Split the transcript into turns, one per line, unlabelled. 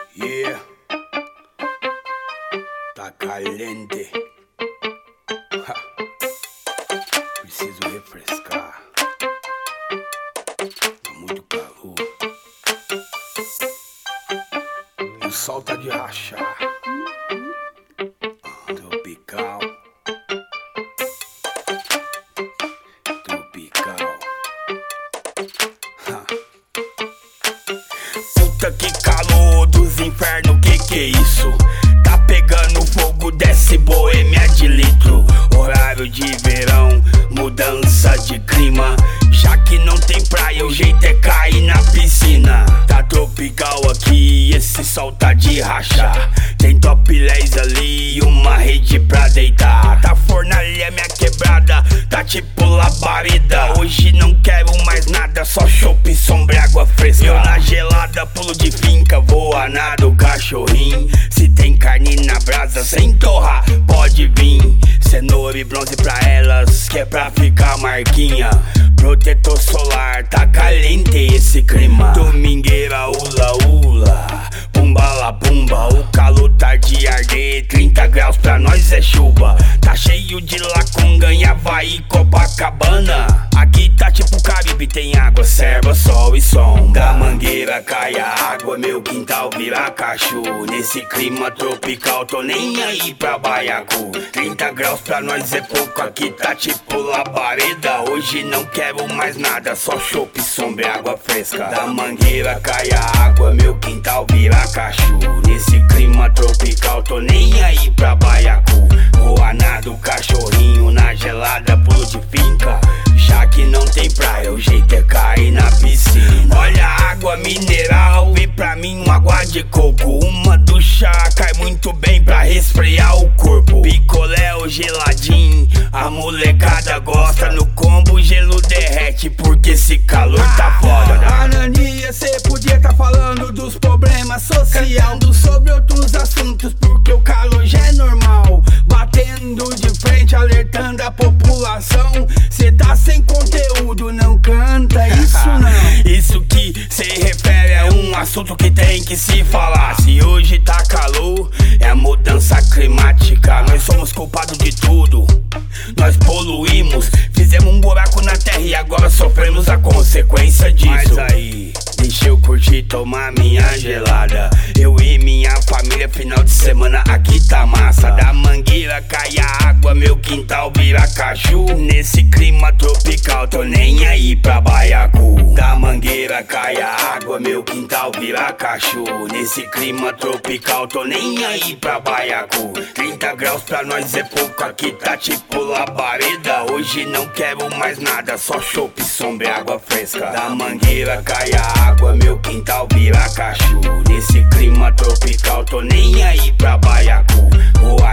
Yeah, tá caliente. Ha. Preciso refrescar. Tá muito calor. E o sol tá de rachar. Tropical. Tropical. Ha. Puta que calor dos infernos, que é isso? Tá pegando fogo, desce boêmia de litro. Horário de verão, mudança de clima. Já que não tem praia, o jeito é cair na piscina. Tá tropical aqui, esse sol tá de rachar. Tem topless ali e uma rede pra deitar. Tá fornalha minha quebrada, tá tipo labareda. Hoje não quero mais nada, só chopp, sombra e água fresca. Eu na gelada, pulo de finca, voa nado cachorrinho. Se tem carne na brasa sem torrar, pode vir. Cenoura e bronze pra elas, que é pra ficar marquinha. Protetor solar, tá caliente esse clima. Domingueira, ula ula, pumba la pumba. O calor tá de arder, 30 graus pra nós é chuva. Tá cheio de lacunga em Havaí, Copacabana. Aqui tá tipo Caribe, tem água, serva, sol e som. Da mangueira cai a água, meu quintal vira cacho. Nesse clima tropical, tô nem aí pra baiacu. 30 graus pra nós é pouco, aqui tá tipo labareda. Hoje não quero mais nada, só chopp, sombra e água fresca. Da mangueira cai a água, meu quintal vira cacho. Nesse clima tropical, tô nem aí pra baiacu. Voa nado cachorrinho, na gelada pulo de finca. Já que não tem praia, o jeito é cair na piscina. Olha a água mineral e pra mim uma água de coco. Uma ducha cai muito bem pra resfriar o corpo. Picolé ou geladinho, a molecada gosta. No combo o gelo derrete porque esse calor tá foda.
Anania, cê podia tá falando dos problemas social, sobre outros assuntos, porque o calor já é normal. Batendo de frente, alertando a população. Cê tá sem conteúdo, não canta isso não.
Isso que cê refere é um assunto que tem que se falar. Se hoje tá calor, é a mudança climática. Nós somos culpados de tudo, nós poluímos. Fizemos um buraco na terra e agora sofremos a consequência disso. Mas aí, deixa eu curtir, tomar minha gelada. Eu e minha família, final de semana aqui tá massa. Da mangueira cai a água, meu quintal vira cachu. Nesse clima tropical, tô nem aí pra baiacu. Da mangueira cai a água, meu quintal vira cachu. Nesse clima tropical, tô nem aí pra baiacu. 30 graus pra nós é pouco, aqui tá tipo labareda. Hoje não quero mais nada, só chopp, sombra e água fresca. Da mangueira cai a água, meu quintal vira cachu. Nesse clima tropical, tô nem aí pra baiacu. Voa